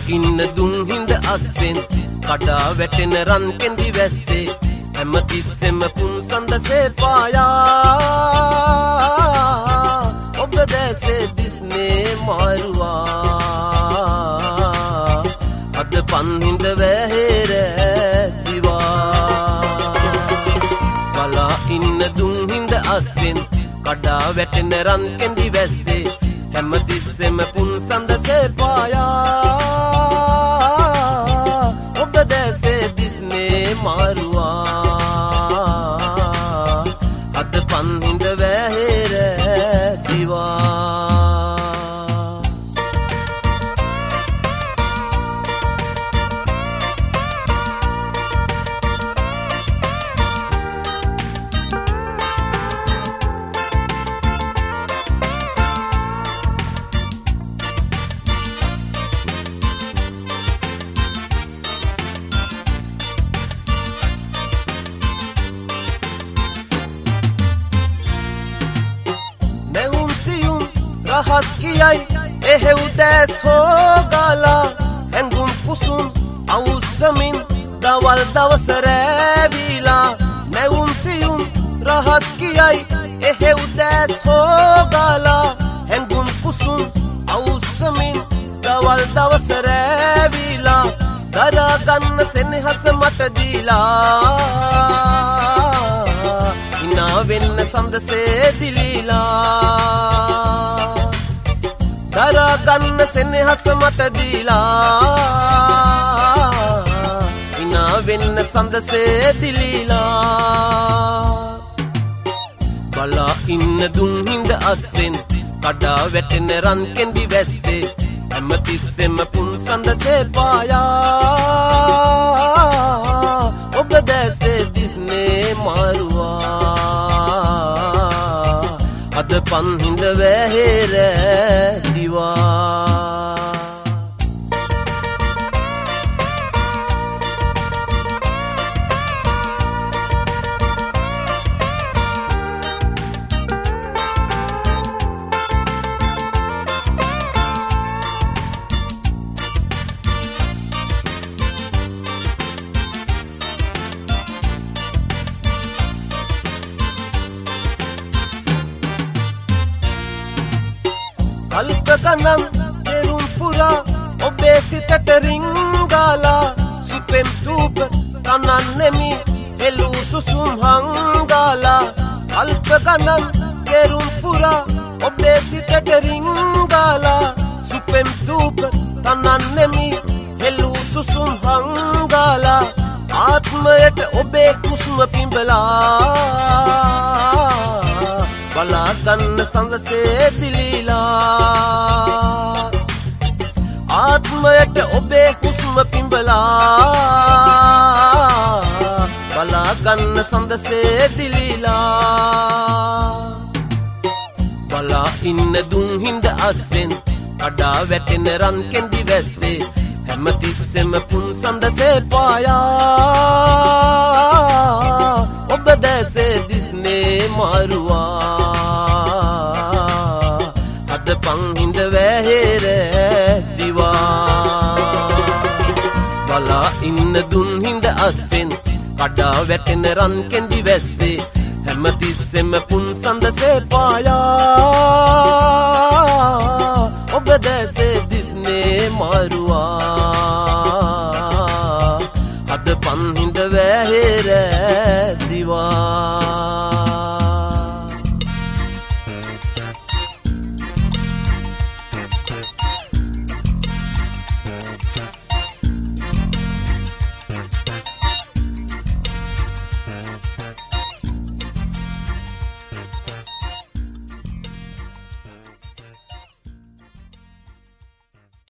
ඉන්න දුන් හිඳ අස්සෙන් කඩා වැටෙන රන් කෙඳි වැස්සේ හැමතිස්සෙම පුන් සඳසේ පායා ඔබ දැසේ දිස්නේ මාරුවා අද පන්හිඳ වැහෙර දිවා බලා ඉන්න දුන් හිඳ අස්සෙන් කඩා වැටෙන රන් කෙඳි වැස්සේ හැමතිස්සෙම පුන් සඳසේ පායා ඔබ දැසේ දිස්නේ මාරුවා අද පන්හිඳ වැහෙර දිවා රහස් කියයි එහෙව් දැස් හොගලා ඇඟුම් කුසුම් අවුස්සමින් දවල් දවස රැවිලා නැවුම් සියුම් රහස් කියයි එහෙව් දැස් හොගලා ඇඟුම් කුසුම් අවුස්සමින් දවල් දවස රැවිලා දරා ගන්න සෙනෙහස මට දීලා ඉනා වෙන්න සඳසේ දිලිලා දරා ගන්න සෙනෙහස මට දීලා ඉනා වෙන්න සඳසේ දිලිලා බලා ඉන්න දුන් හිඳ අස්සෙන් කඩා වැටෙන රන් කෙඳි වැස්සේ හැමතිස්සෙම පුන් සඳසේ පායා ඔබ දැසේ දිස්නේ මාරුවා අද පන්හිඳ වැහෙර දිවා කල්ප ගණන් දෙරුම් පුරා ඔබේ සිතට රිංගාලා සුපෙම් තූප තනන්නෙමි එළු සුසුම් හංගාලා කල්ප ගණන් දෙරුම් පුරා ඔබේ සිතට රිංගාලා සුපෙම් තූප තනන්නෙමි එළු සුසුම් හංගාලා ආත්මයට ඔබේ කුස්ම පිඹලා බලා ගන්න සඳසේ දිලිලා ආත්මයට ඔබේ හුස්ම පිඹලා බලා ගන්න සඳසේ දිලිලා බලා ඉන්න දුන් හිඳ අස්සෙන් කඩා වැටෙන රන් කෙඳි වැස්සේ හැමතිස්සෙම පුන් සඳසේ පායා ඔබ දැසේ දිස්නේ මාරුවා අද පන්හිඳ වැහෙර දිවා බලා ඉන්න දුන් හිඳ අස්සෙන් කඩා වැටෙන රන් කෙඳි වැස්සේ හැමතිස්සෙම පුන් සඳසේ පායා